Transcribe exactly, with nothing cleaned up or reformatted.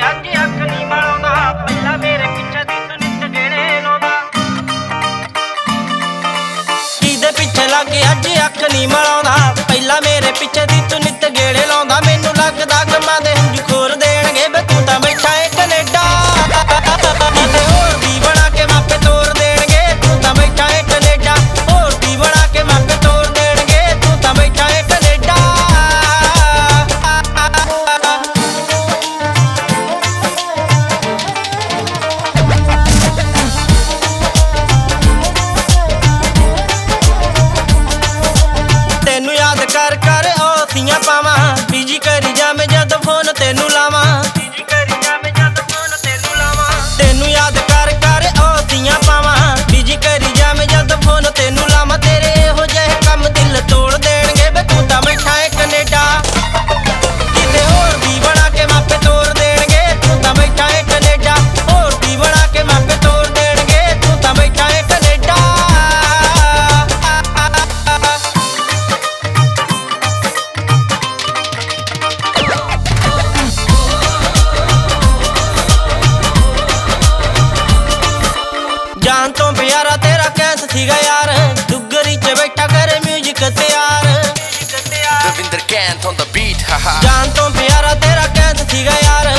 ਅੱਜ ਅੱਖ ਨੀ ਮਲਾਉਂਦਾ, ਪਹਿਲਾਂ ਮੇਰੇ ਪਿੱਛੇ ਦੀ ਤੂੰ ਨਿੱਤ ਗੇੜੇ ਲਾਉਂਦਾ। ਕਿਹਦੇ ਪਿੱਛੇ ਲੱਗ ਅੱਜ ਅੱਖ ਨੀ ਮਲਾਉਂਦਾ, ਪਹਿਲਾਂ ਮੇਰੇ ਪਿੱਛੇ ਦੀ ਤੂੰ ਨਿੱਤ ਗੇੜੇ ਲਾਉਂਦਾ। ਮੈਨੂੰ ਲੱਗਦਾ ਗਮਾਂ ਦੇ ਹੰਝੂ ਖੋਰ ਦੇਣਗੇ ਵੇ ਤੂੰ ਤਾਂ ਬੈਠਾ ਏ ਕਨੇਡਾ। ਕਿਤੇ ਹੋਰ ਦੀ ਬਣਾ ਕੇ ਮਾਪੇ ਤੋਰ ਦੇਣਗੇ, ਤੂੰ ਤਾਂ ਬੈਠਾ ਏ ਕਨੇਡਾ। ਹੋਰ ਦੀ ਬਣਾ ਕੇ ਮਾਪੇ ਤੋਰ ਦੇਣਗੇ, ਤੂੰ ਤਾਂ ਬੈਠਾ ਏ ਕਨੇਡਾ। ਤੈਨੂੰ ਯਾਦ ਕਰ ਕਰ ਔਸੀਆਂ ਪਾਵਾਂ, ਬਿਜੀ ਕਰੀ ਜਾਵੇਂ ਜਦੋਂ ਫੋਨ ਤੈਨੂੰ ਲਾਵਾਂ। ਬਿਜੀ ਕਰੀ ਜਾਵੇਂ ਜਦੋਂ ਫੋਨ ਤੈਨੂੰ ਲਾਵਾਂ। ਤੈਨੂੰ ਯਾਦ ਕਰ ਕਰ ਔਸੀਆਂ ਪਾਵਾਂ, ਬਿਜੀ ਕਰੀ ਜਾਵੇਂ ਜਦੋਂ ਫੋਨ ਤੈਨੂੰ ਲਾਵਾਂ। ਤੇਰੇ ਇਹੋ ਜਿਹੇ ਕੰਮ ਦਿਲ ਤੋੜ ਦੇਣਗੇ ਵੇ ਤੂੰ ਤਾਂ ਬੈਠਾ ਏ ਕਨੇਡਾ। ਕਿਤੇ ਹੋਰ ਦੀ ਬਣਾ ਕੇ ਮਾਪੇ ਤੋਰ ਦੇਣਗੇ, ਤੂੰ ਤਾਂ ਬੈਠਾ ਏ ਕਨੇਡਾ। ਹੋਰ ਦੀ ਬਣਾ ਕੇ ਮਾਪੇ ਤੋਰ ਦੇਣਗੇ, ਤੂੰ ਤਾਂ ਬੈਠਾ ਏ ਕਨੇਡਾ। ਜਾਨ ਤੋਂ ਪਿਆਰਾ ਤੇਰਾ ਕੈਂਸ ਸੀਗਾ ਯਾਰ, ਦੁੱਗਰੀ ਚ ਬੈਠਾ ਕਰੇ ਮਿਊਜ਼ਿਕ ਤਿਆਰ। Ravinder Kant on the beat, haha. ਜਾਨ ਤੋਂ ਪਿਆਰਾ ਤੇਰਾ ਕੈਂਸ ਸੀਗਾ ਯਾਰ,